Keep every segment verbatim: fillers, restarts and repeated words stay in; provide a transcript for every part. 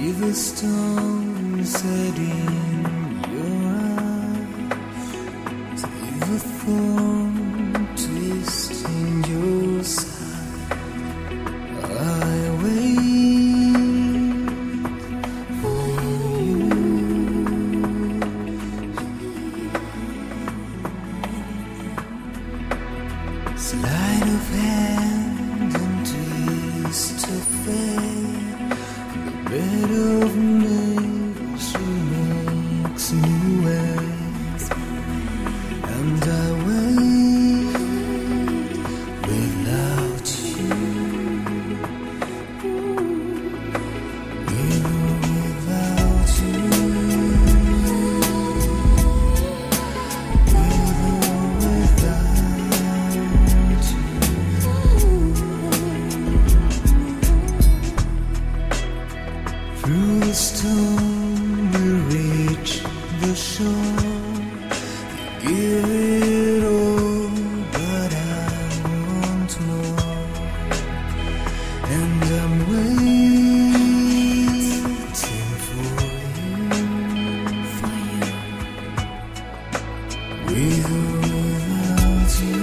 with the storm set in your eyes, with the thorn twisting your side, I wait for you. Sleight of hand and twist of fate, the bed of nature makes me wait, and I wait without you, with or without you, with or without you. Through the storm we reach the shore. You give it all, but I want more. And I'm waiting for you, for you, with or without you,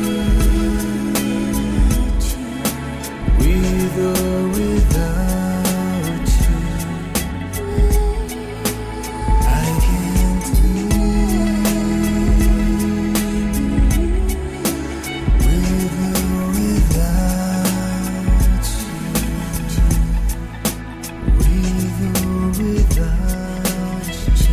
with or without you. I can't live with or without you, with or without you,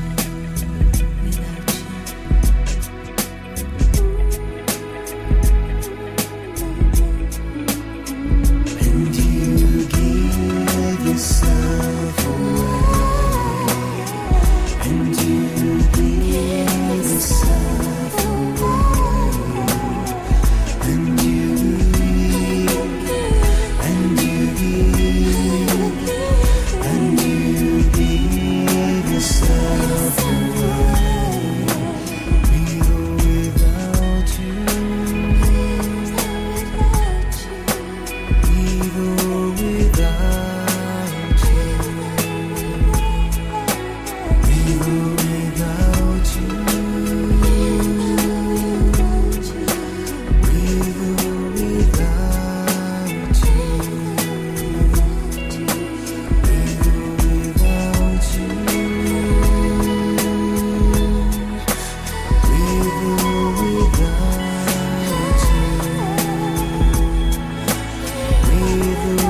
and you give yourself away, and you give yourself away, and you give, and you give, and you give yourself away, with or without you, with or without you, with or without you, with or without you, with or without you, with or without you, with or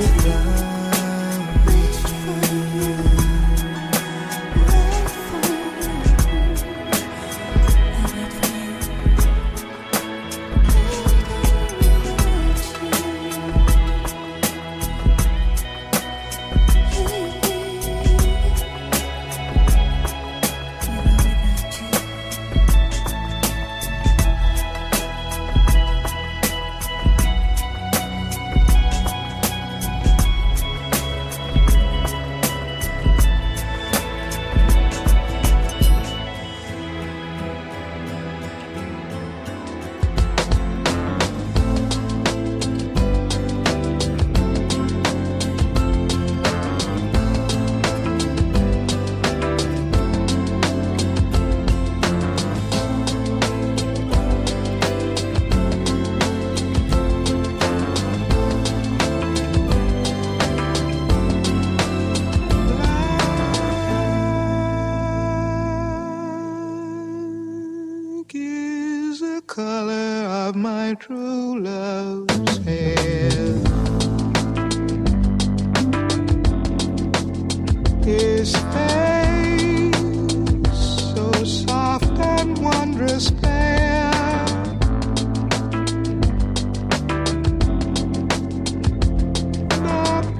black is the color of my true love's hair. His face so soft and wondrous fair, the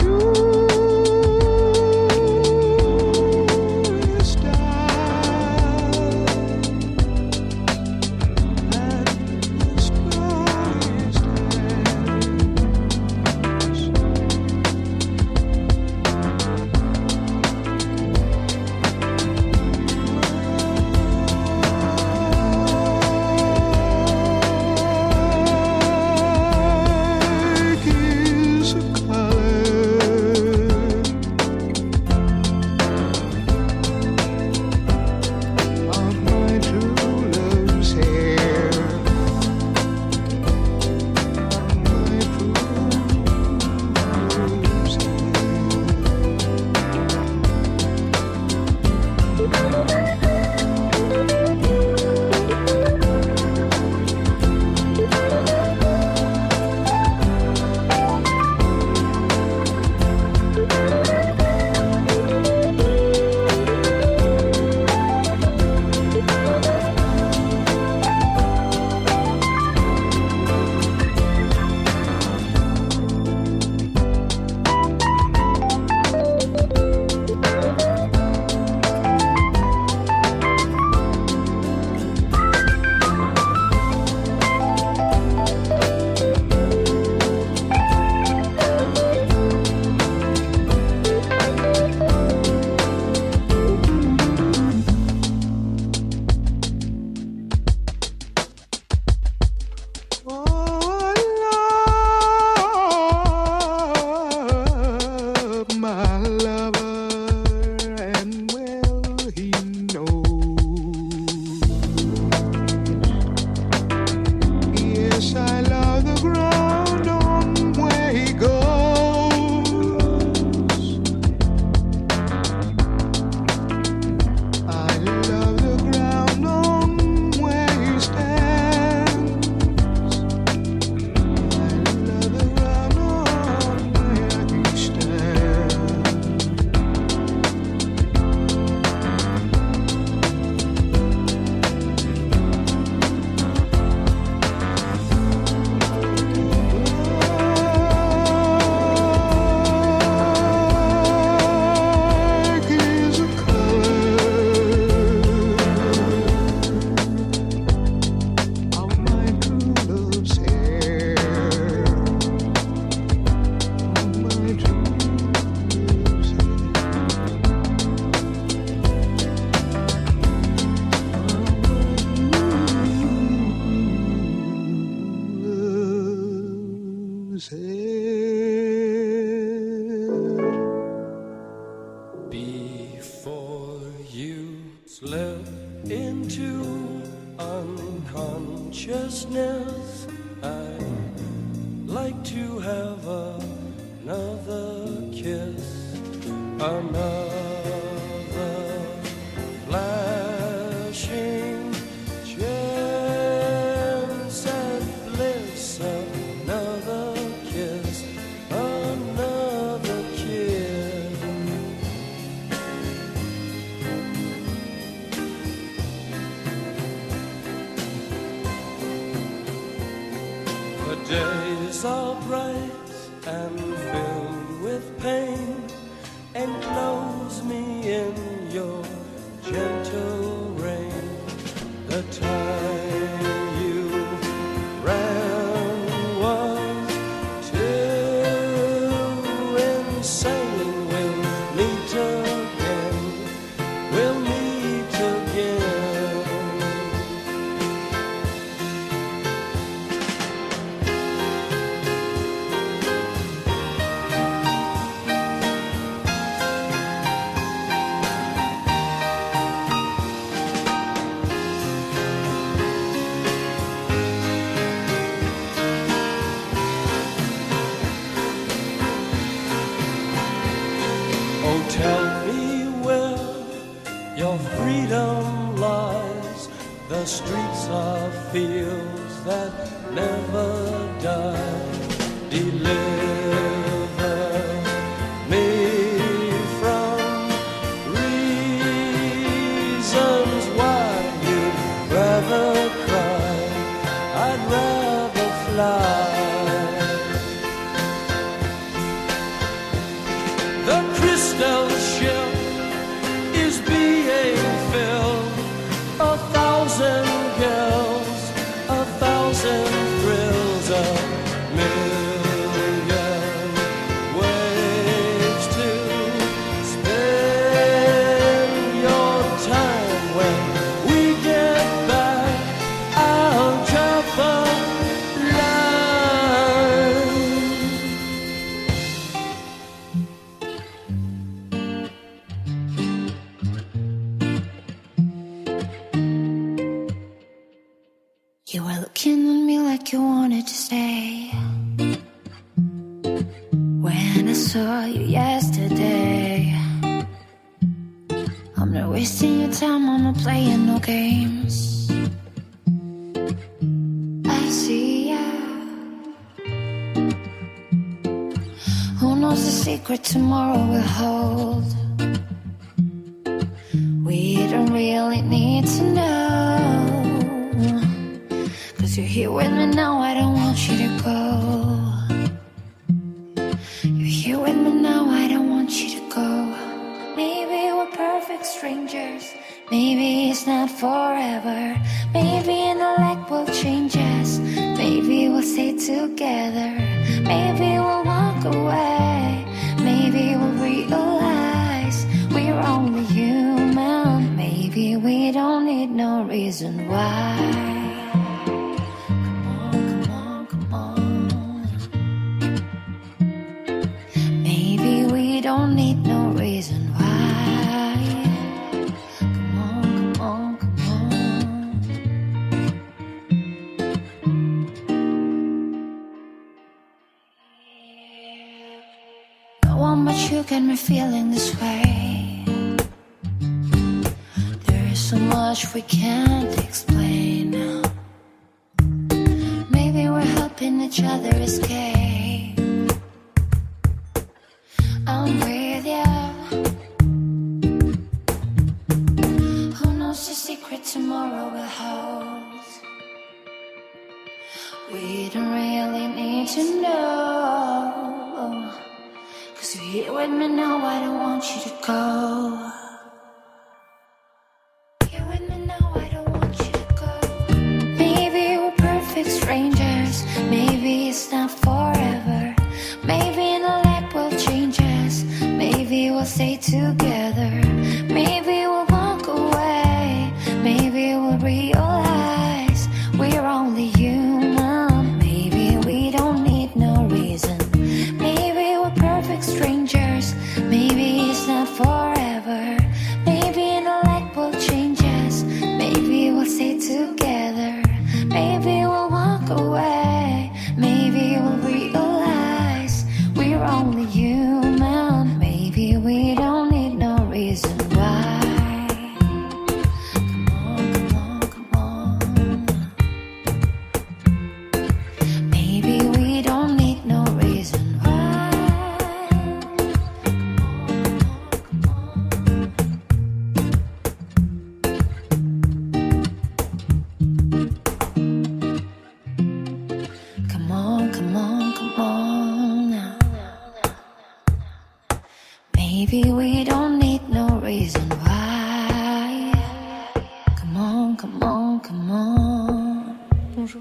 purest eyes and the strongest hands. Tomorrow will hold. We don't really need to know, 'cause you're here with me now, I don't want you to go. You're here with me now, I don't want you to go. Maybe we're perfect strangers, maybe it's not forever. Maybe in the light will change us, maybe we'll stay together. Maybe we'll walk away, maybe we'll realize we're only human. Maybe we don't need no reason why. Come on, come on, come on. Maybe we don't need no reason why. Come on, come on, come on. No one but you got me feeling this way. There is so much we can't explain. Maybe we're helping each other escape. I'm with you. Who knows the secret tomorrow will hold? We don't really need to know. Cause you're here with me now, I don't want you to go. You're with me now, I don't want you to go. Maybe we're perfect strangers. Maybe it's not forever. Maybe in a life will change us. Maybe we'll stay together. Maybe we'll walk away. Maybe we'll realize we're only human. Maybe we don't need no reason. Maybe we're perfect strangers. Maybe it's not forever. Maybe in a life will change us. Maybe we'll stay together. Maybe we'll walk away. Maybe we'll realize we're only human. Maybe we don't need no reason why. Come on, come on, come on. Maybe we don't need no reason why. Come on, come on, come on now. Maybe we don't need no reason why. Come on, come on, come on. Bonjour.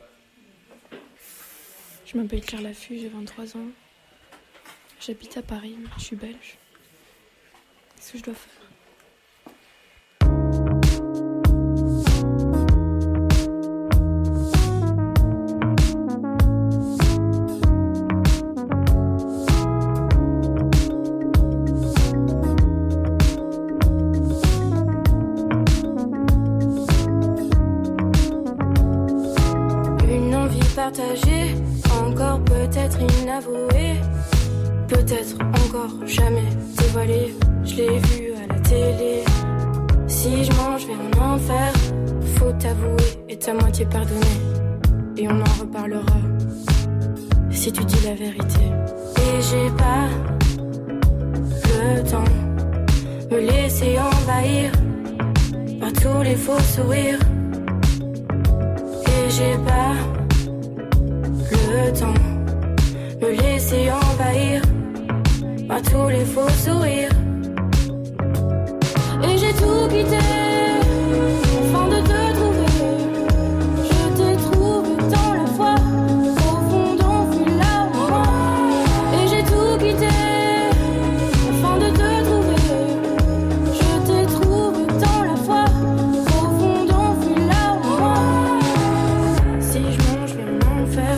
Je m'appelle Claire Laffut, j'ai vingt-trois ans. J'habite à Paris, je suis belge. Qu'est-ce que je dois faire ? Partagée, encore peut-être inavouée, peut-être encore jamais dévoilée. Je l'ai vu à la télé. Si je mange vers un enfer, faut t'avouer et ta moitié pardonner. Et on en reparlera si tu dis la vérité. Et j'ai pas le temps me laisser envahir par tous les faux sourires. Et j'ai pas le temps me laisser envahir par tous les faux sourires. Et j'ai tout quitté afin de te trouver. Je t'ai trouvé dans la foi, au fond d'enfouir là en moi. Et j'ai tout quitté afin de te trouver. Je t'ai trouvé dans la foi, au fond d'enfouir là en moi. Si je mange vers l'enfer,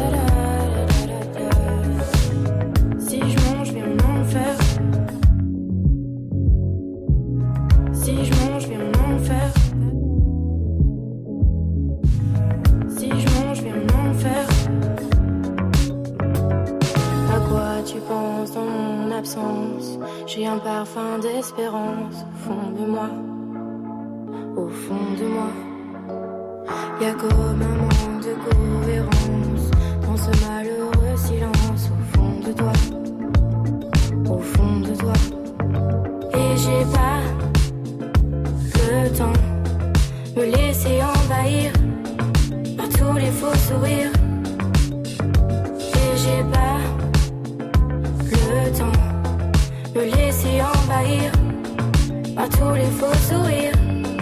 si je mange vers l'enfer, si je mange vers l'enfer, si je mange vers l'enfer. À quoi tu penses dans mon absence? J'ai un parfum d'espérance au fond de moi, au fond de moi. Y'a comme un manque de cohérence dans ce malheureux silence au fond de toi, au fond de toi. Et j'ai pas le temps me laisser envahir par tous les faux sourires. Et j'ai pas le temps me laisser envahir par tous les faux sourires.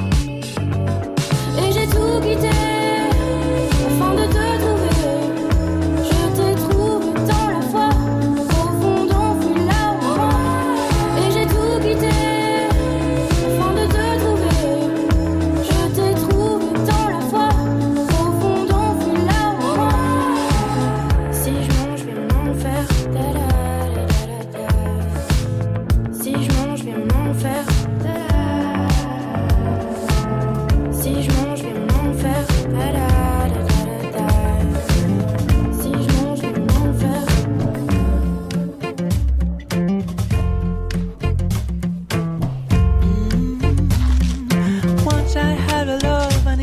Et j'ai tout quitté afin de te trouver. Je t'ai trouvé dans la foi, au fond d'enfouir là en moi. Et j'ai tout quitté afin de te trouver. Je t'ai trouvé dans la foi, au fond d'enfouir là en moi. Si je mange vers l'enfer, si je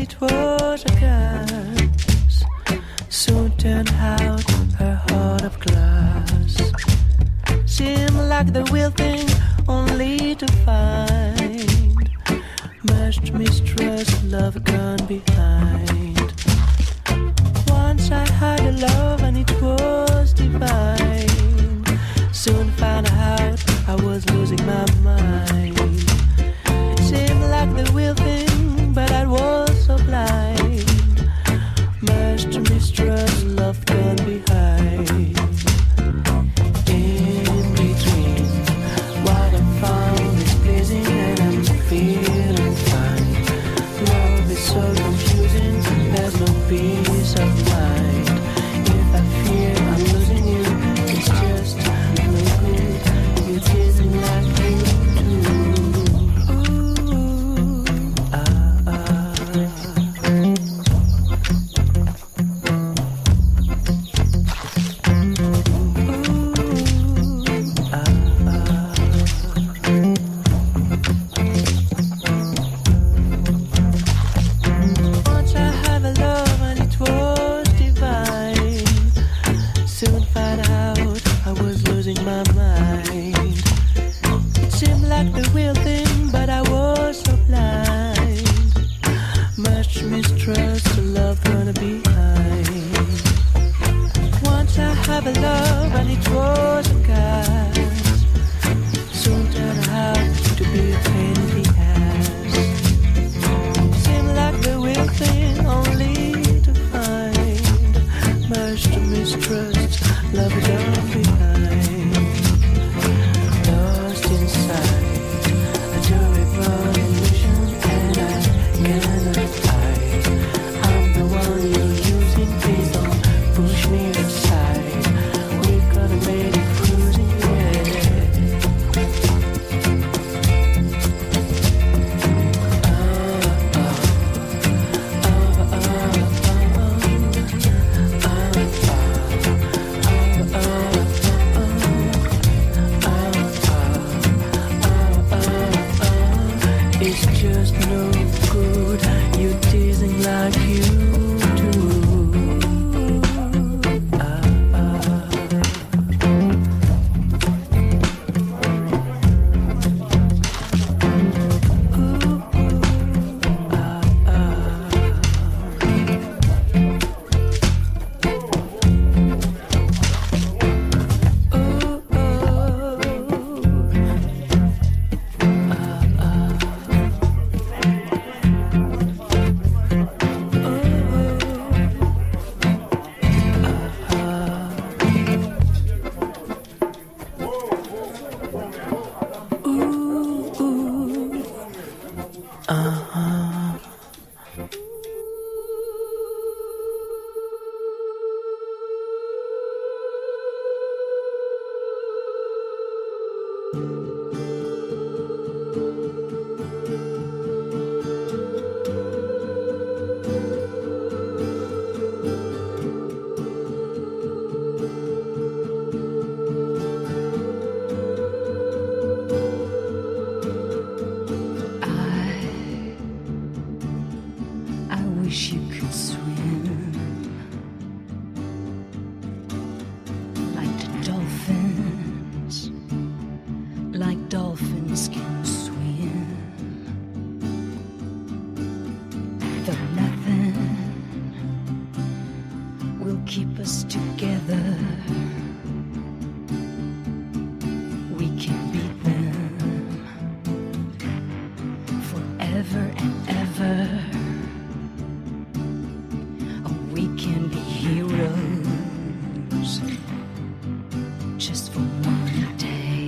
it was a gas. Soon turned out her heart of glass. Seemed like the real thing, only to find much mistrust, love gone behind. Once I had a love and it was divine. Soon found out I was losing my mind. It seemed like the real thing, but I was so blind. Much to mistrust, love gone behind. In between, what I found is pleasing and I'm feeling fine. Love is so confusing, there's no peace of mind. If I fear I'm losing you, it's just no good. You're teasing like you do. Ooh, ah, ah. Once I have a love and it was divine. Soon found out I was losing my mind. It seemed like the real thing, but I was so blind. Much mistrust, love gonna behind. Once I have a love and it was a gas. Soon turned out to be a pain in the ass. Seemed like the real thing, only to find much to mistrust, love gone behind. Lost inside a terrible illusion, and I cannot hide. I'm the one you're using, please don't push me aside. We've got to make it cruising, yeah. It's just no good. You're teasing like you do. Ah, ah. I wish you could swim like the dolphins, like dolphins can swim. Though nothing will keep us together, we can beat them forever and ever. We can be heroes just for one day.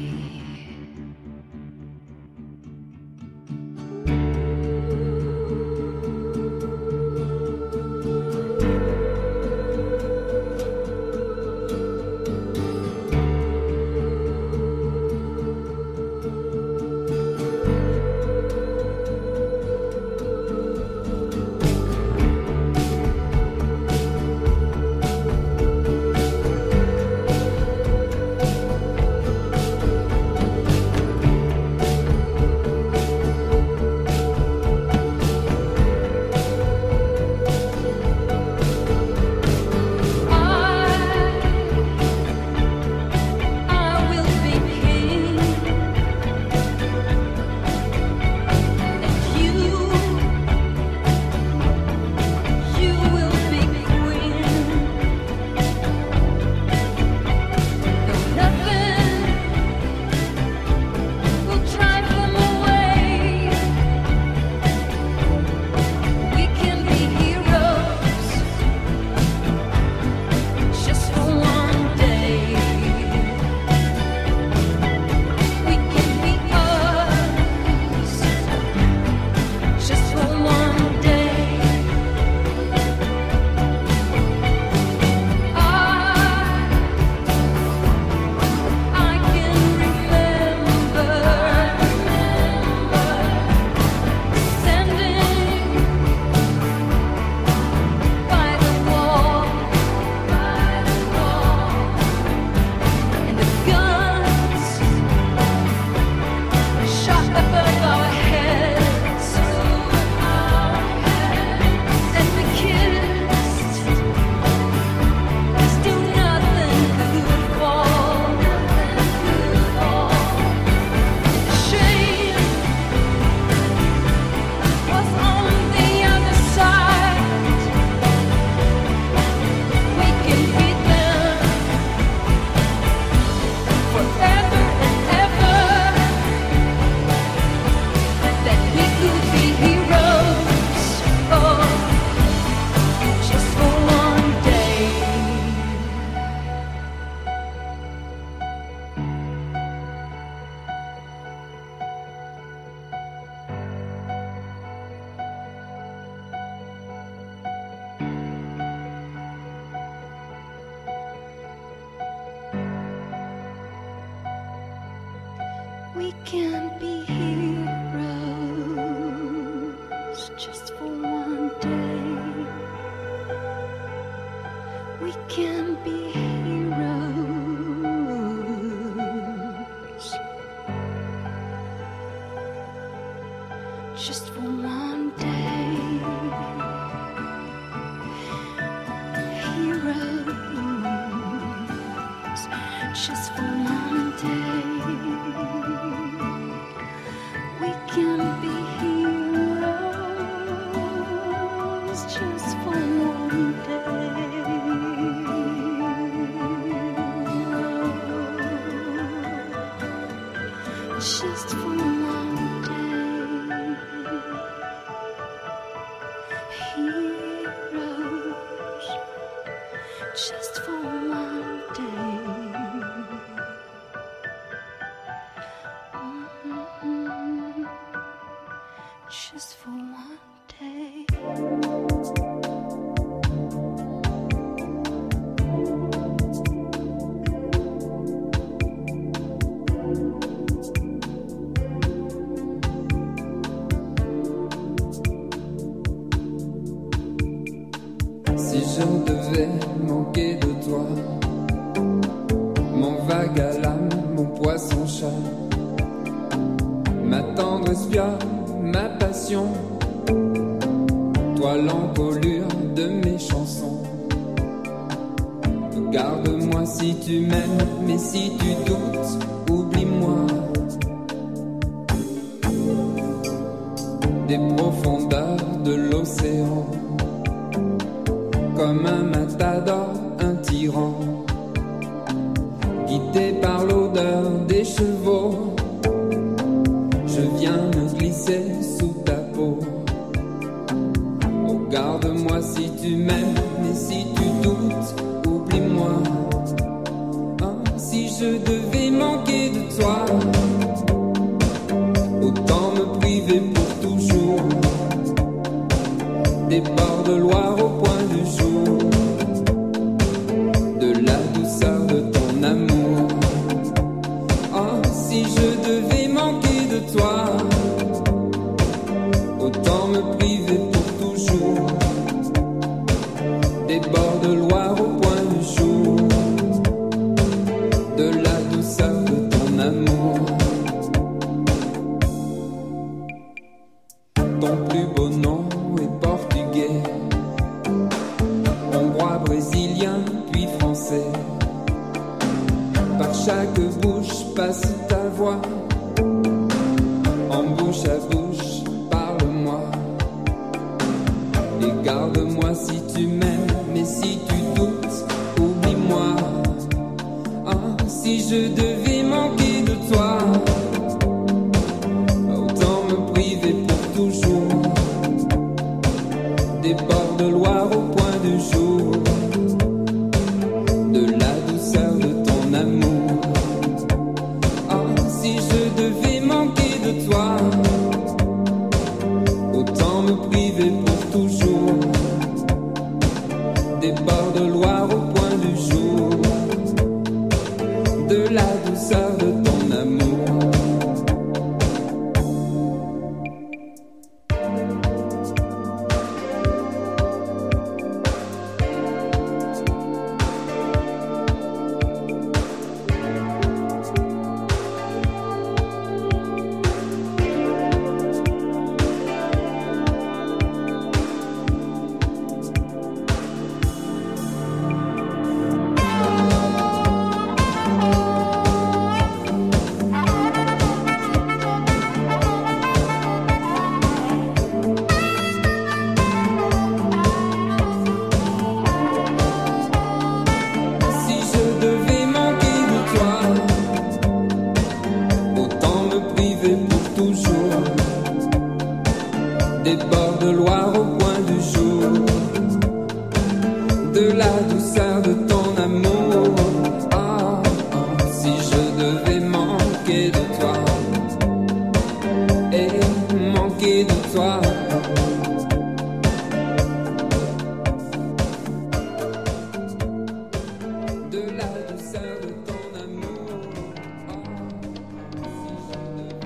can be heroes just for one day. We can be heroes just for one day. Heroes just for one day. We can be heroes just for one day. Just for one day. Heroes just for one day. Mm-hmm. Just for one day. Si je devais manquer de toi, mon vague à l'âme, mon poisson-chat, ma tendre espionne, ma passion, toi l'encolure de mes chansons. Garde-moi si tu m'aimes, mais si tu doutes, oublie-moi. Des profondeurs de l'océan, comme un matador, un tyran, guidé par l'odeur des chevaux, je viens me glisser sous ta peau. Oh, garde-moi si tu m'aimes, mais si tu doutes, oublie-moi. Ah, si je devais manquer de toi, autant me priver pour toujours des bords de Loire au point du jour, de la douceur de ton amour. Ah, si je devais manquer de toi, autant me priver pour toujours des bords de Loire au point du jour, de la douceur de ton amour. Ton plus beau nom est portugais, hongrois, brésilien, puis français. Par chaque bouche passe ta voix, en bouche à bouche, parle-moi. Et garde-moi si tu m'aimes, mais si tu doutes, oublie-moi. Ah, si je devais manquer de toi, autant me priver pour toujours des bords de Loire au point du jour, de la douceur de ton amour. Ah, si je devais manquer de toi, autant me priver pour toujours des bords de Loire au point du jour, de la douceur de ton amour. Des bords de Loire au point du jour, de la douceur de ton amour. Ah, ah, si je devais manquer de toi, et manquer de toi, de la douceur de ton amour. Ah, si je devais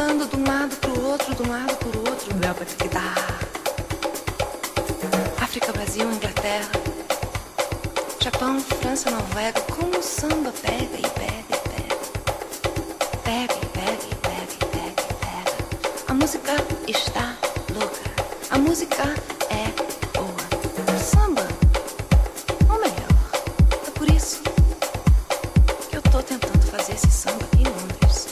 pulando de um lado pro outro, de um lado pro outro. Delta que dá. África, Brasil, Inglaterra, Japão, França, Noruega, como o samba pega e pega e pega. Pega e pega e pega e pega e pega. A música está louca. A música é boa. O samba, ou melhor, é por isso que eu tô tentando fazer esse samba em Londres.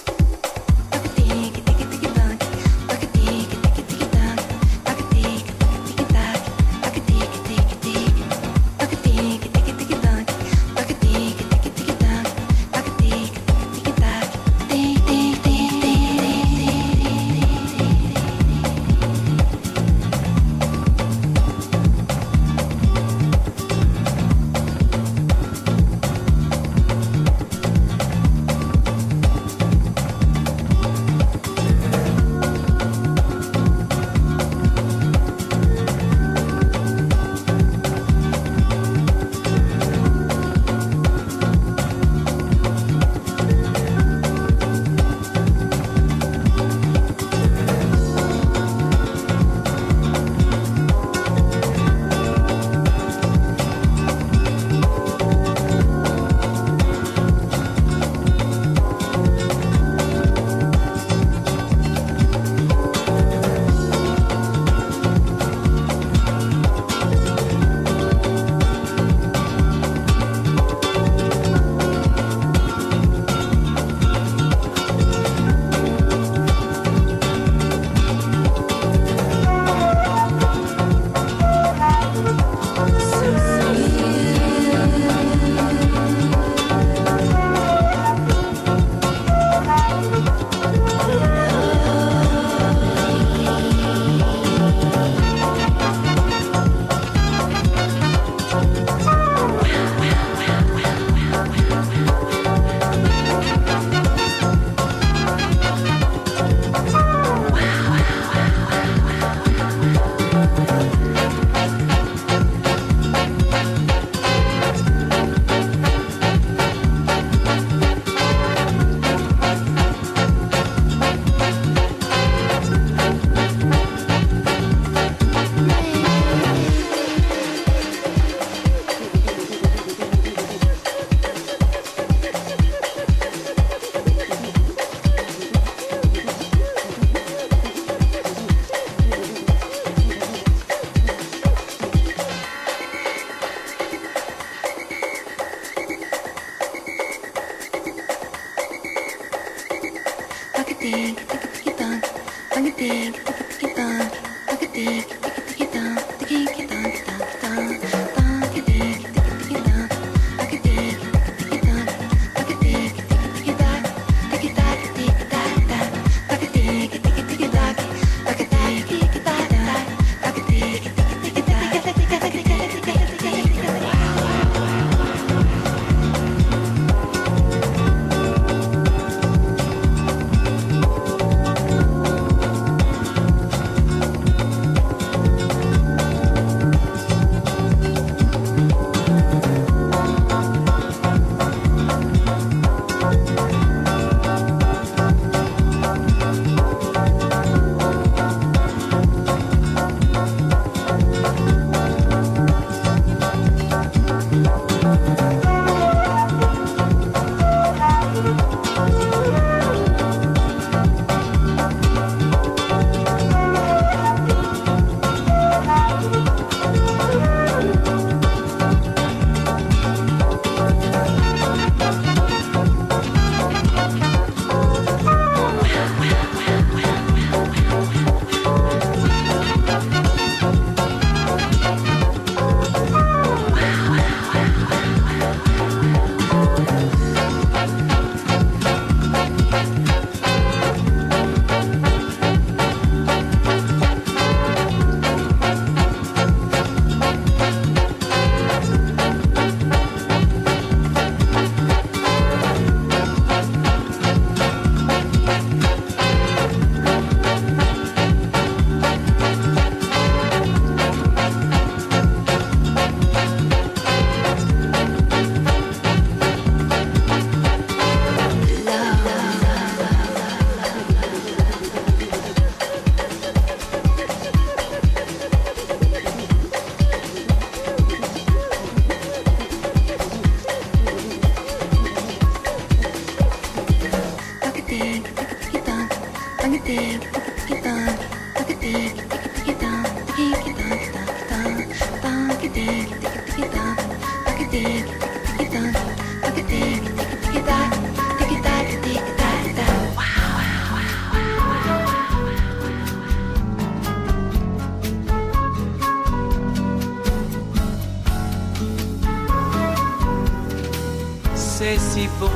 C'est si beau.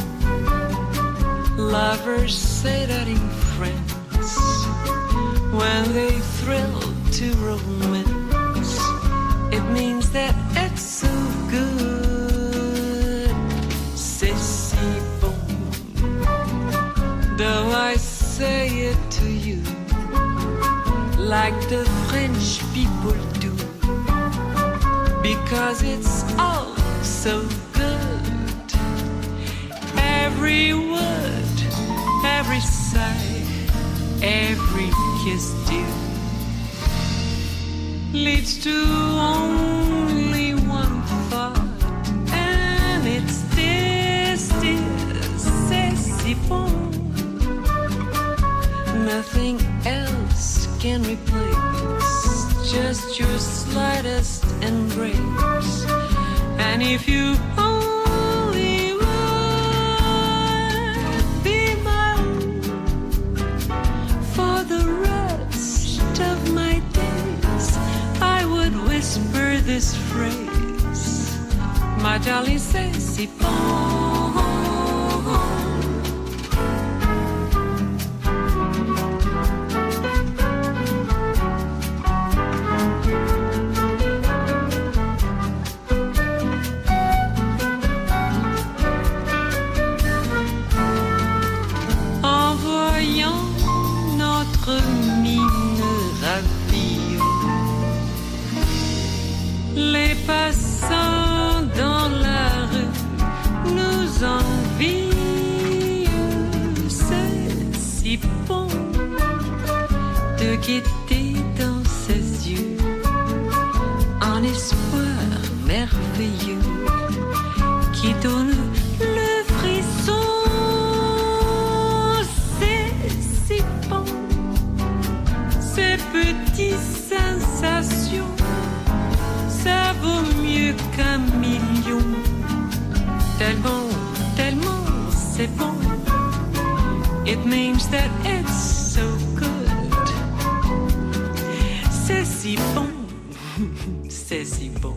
Lovers say that in France when they thrill to romance. It means that it's so good. C'est si beau. Though I say it to you like the French people do, because it's all so good. Every word, every sigh, every kiss due leads to only one thought, and it's this, this, c'est si bon. Nothing else can replace just your slightest embrace. And if you only would be my own for the rest of my days, I would whisper this phrase, my darling, c'est si bon. Les passants dans la rue nous envient. C'est si bon de guetter dans ses yeux un espoir merveilleux qui donne le frisson. C'est si bon, ces petites sensations, ça vaut mieux qu'un million. Tellement, tellement c'est bon. It means that it's so good. C'est si bon, c'est si bon.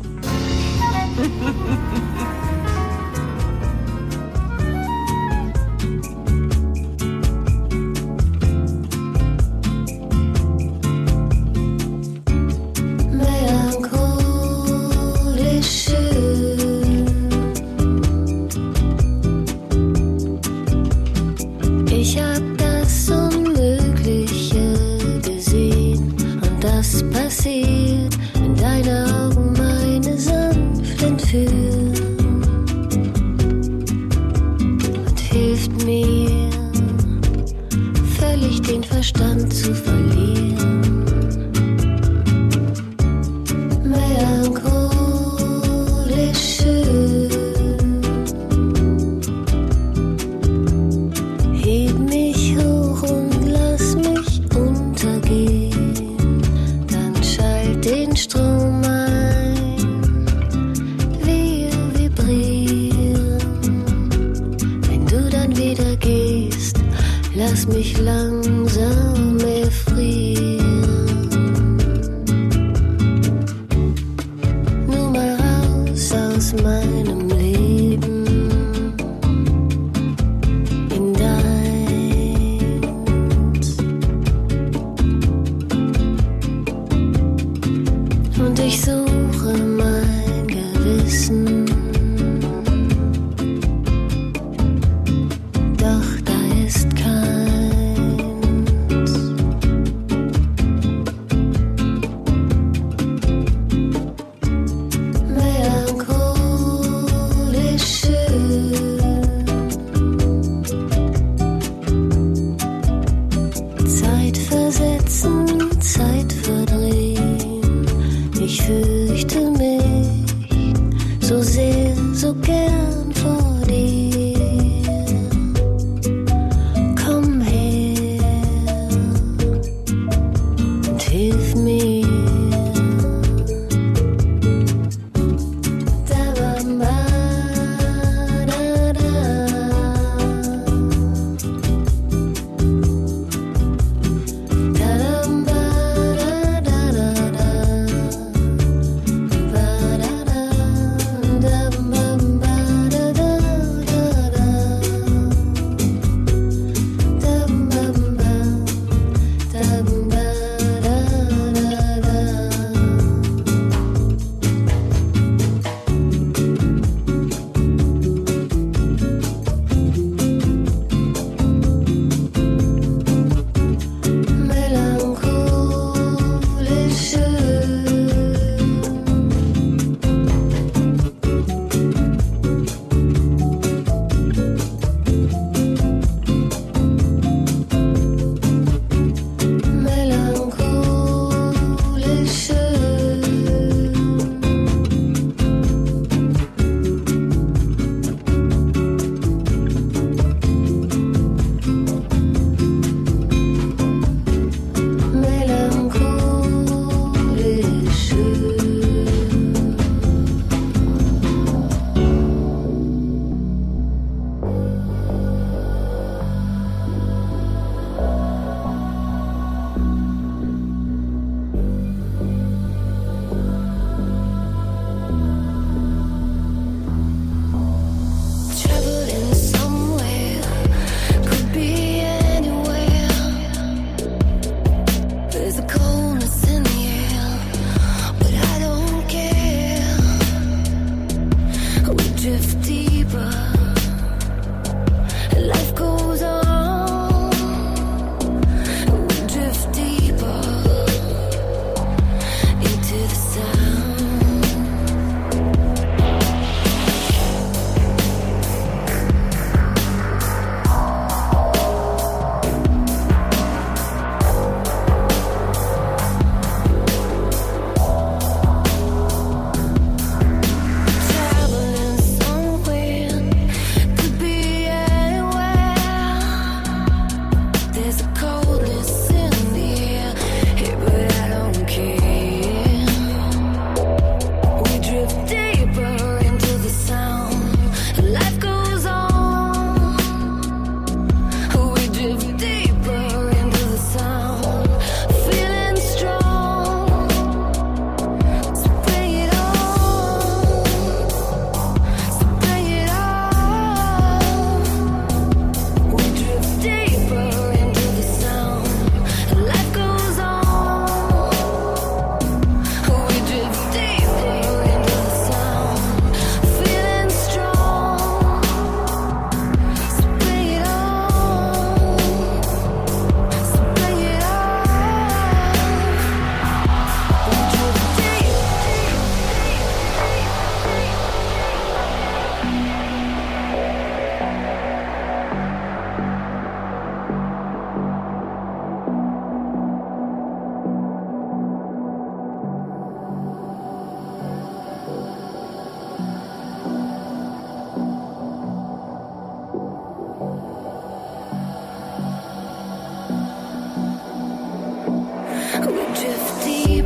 Komm her,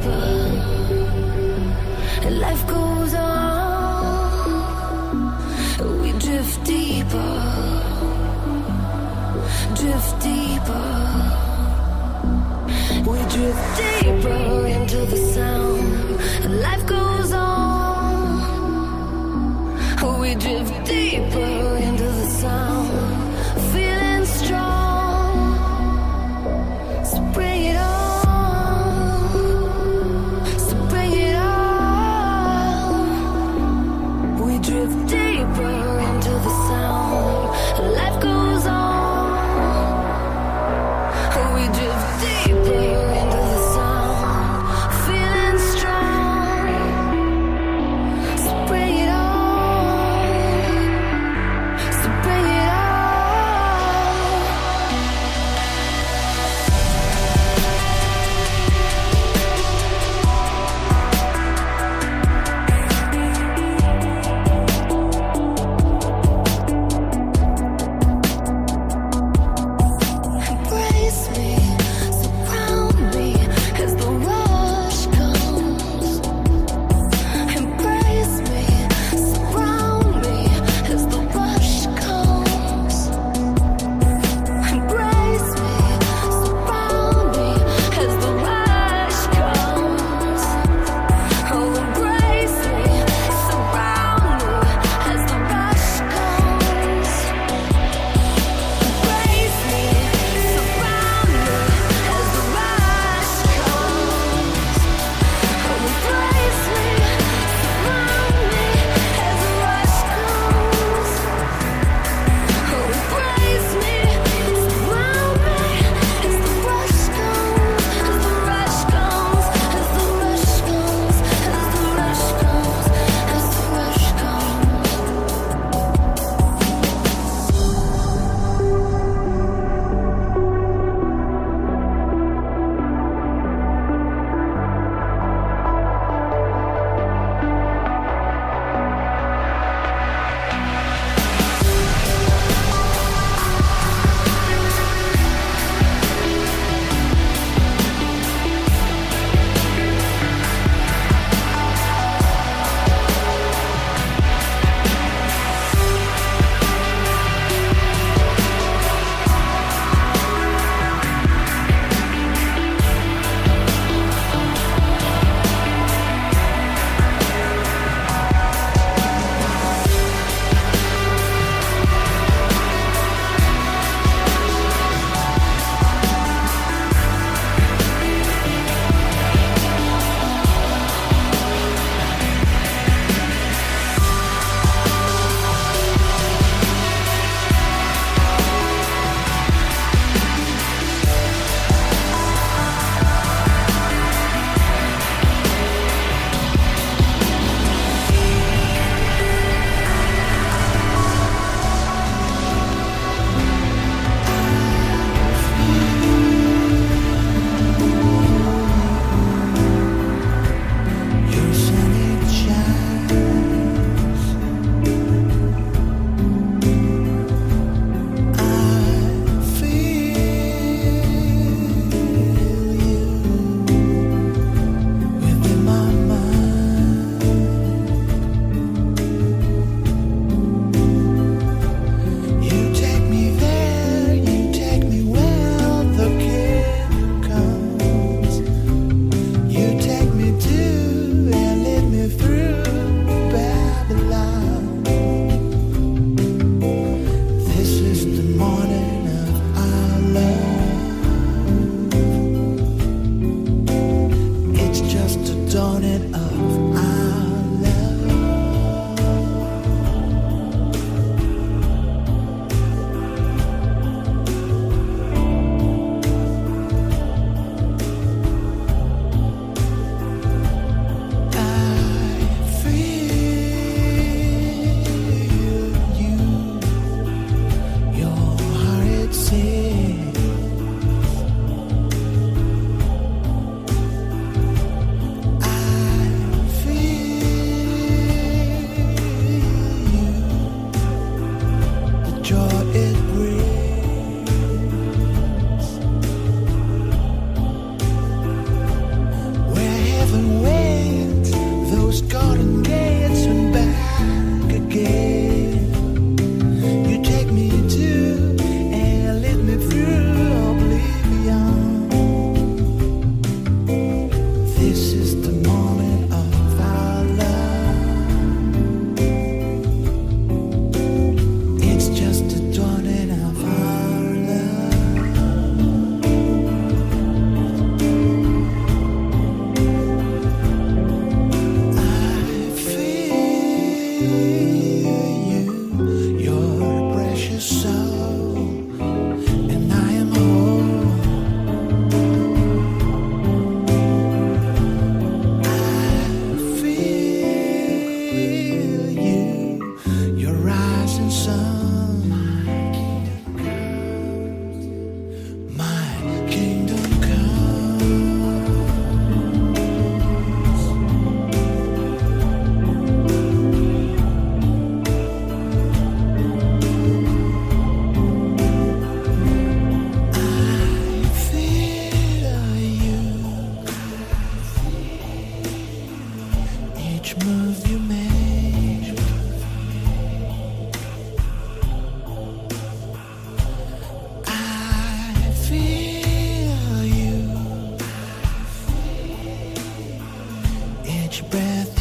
deeper, and life goes on. We drift deeper, drift deeper. We drift deeper into the sound, and life goes on. We drift deeper into the sound, feeling strong. So bring it on, so bring it on. We drift deeper into the sound, and life goes on. We drift deeper into the sound, feeling strong.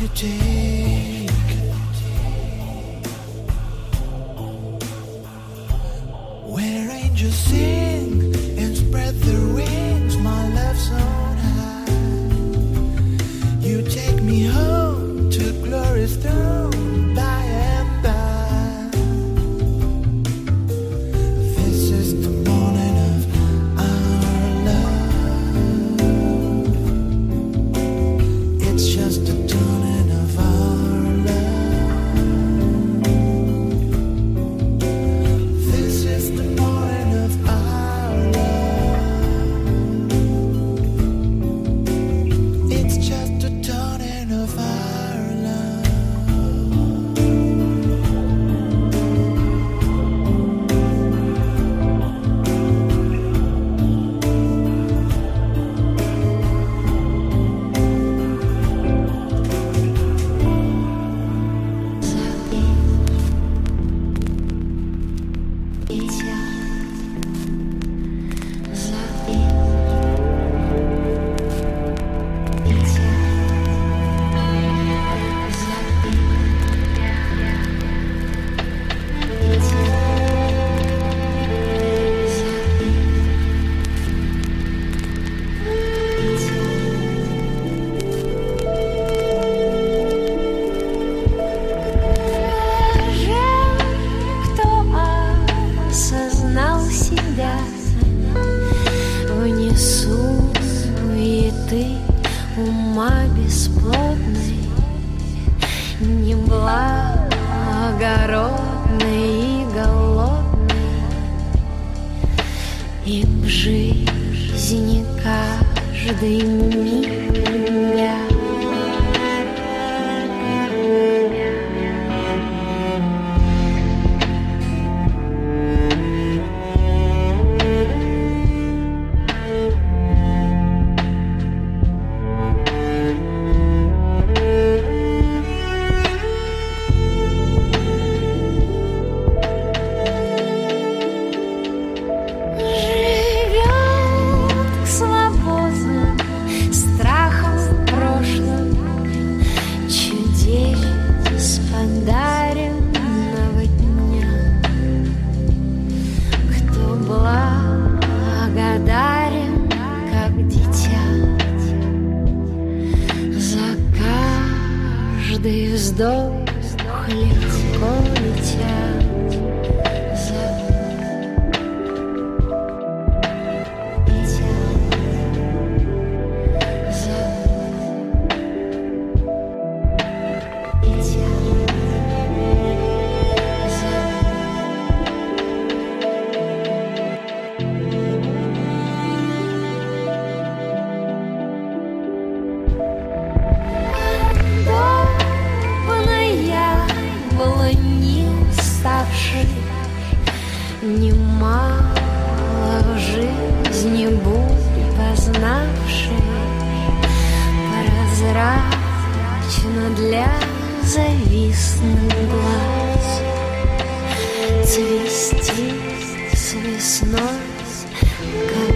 take. Where angels sing and spread their wings, my love's on high. You take me home to glory's throne by and by. This is the morning of our love. It's just the dawning of our love. This is the morning of our love. It's just the dawning of our love. Кто осознал себя внесу суеты ума бесплотной, неблагородной и голодной, и в жизни каждый миг меня. Живет к свободным страхом в прошлом, чудес подаренного дня. Кто благодарен, как дитя, за каждый вздох легко летя. За дитя, за дитя, за подобная была не уставшей, немало в жизни бурь познавшей, прозрачно для завистных глаз, цвести с весной, как